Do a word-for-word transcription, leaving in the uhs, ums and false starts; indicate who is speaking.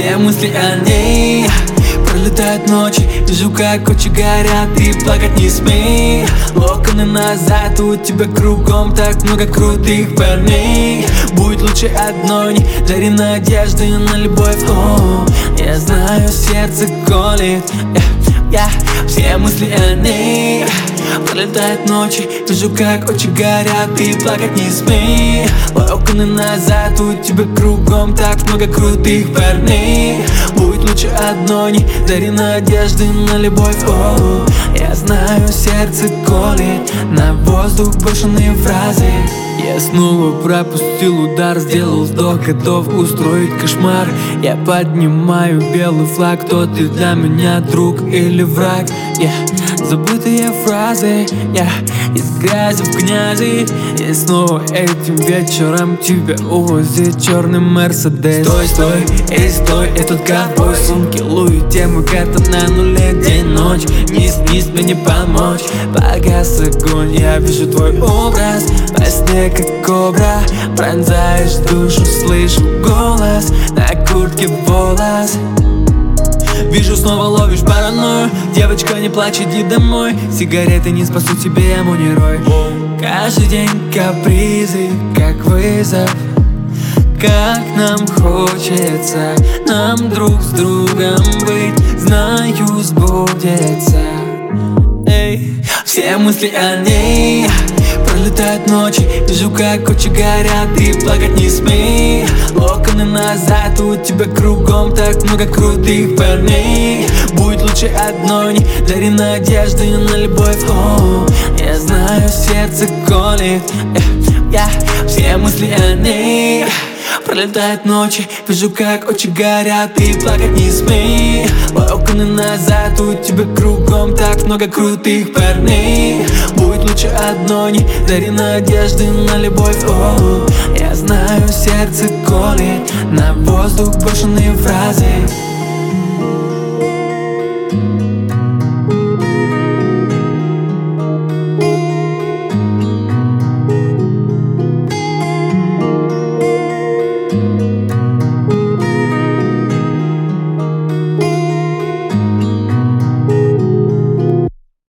Speaker 1: все мысли о ней. Пролетают ночи, вижу, как очи горят, и плакать не смей. Локоны назад, у тебя кругом так много крутых парней. Будь лучше одной, не дари надежды на любовь. О, я знаю, сердце колет, я, я, все мысли о ней. Пролетают ночи, вижу, как очи горят, и плакать не смей. Локоны назад, у тебя кругом так много крутых парней. Будь лучше одной, не дари надежды на любовь. О, я знаю, сердце колет, на воздух брошенные фразы. Я снова пропустил удар, сделал вдох, готов устроить кошмар. Я поднимаю белый флаг, кто ты для меня, друг или враг? Yeah. Забытые фразы, я yeah. из грязи в князи. И снова этим вечером тебя увозит черный Мерседес. Стой, стой, эй, стой, этот ковбой, сумки, Луи, тему, карта на нуле, день-ночь. Низ, низ, мне не помочь, погас огонь, я вижу твой образ во сне, как кобра. Пронзаешь душу, слышу голос на куртке волос. Вижу, снова ловишь паранойю. Девочка, не плачь, иди домой. Сигареты не спасут тебе, я мой герой. Каждый день капризы, как вызов. Как нам хочется нам друг с другом быть, знаю, сбудется. Эй, все мысли о ней. Пролетают ночи, вижу, как очи горят, и плакать не смей. Локоны назад, у тебя кругом так много крутых парней. Будь лучше одной, не дари надежды на любовь. О, я знаю, сердце колет, я, все мысли о ней. Пролетают ночи, вижу, как очи горят, и плакать не смей. Локоны назад, у тебя кругом так много крутых парней. Будь лучше одной, не дари надежды на любовь. О, я знаю, сердце колет, на воздух брошенные фразы.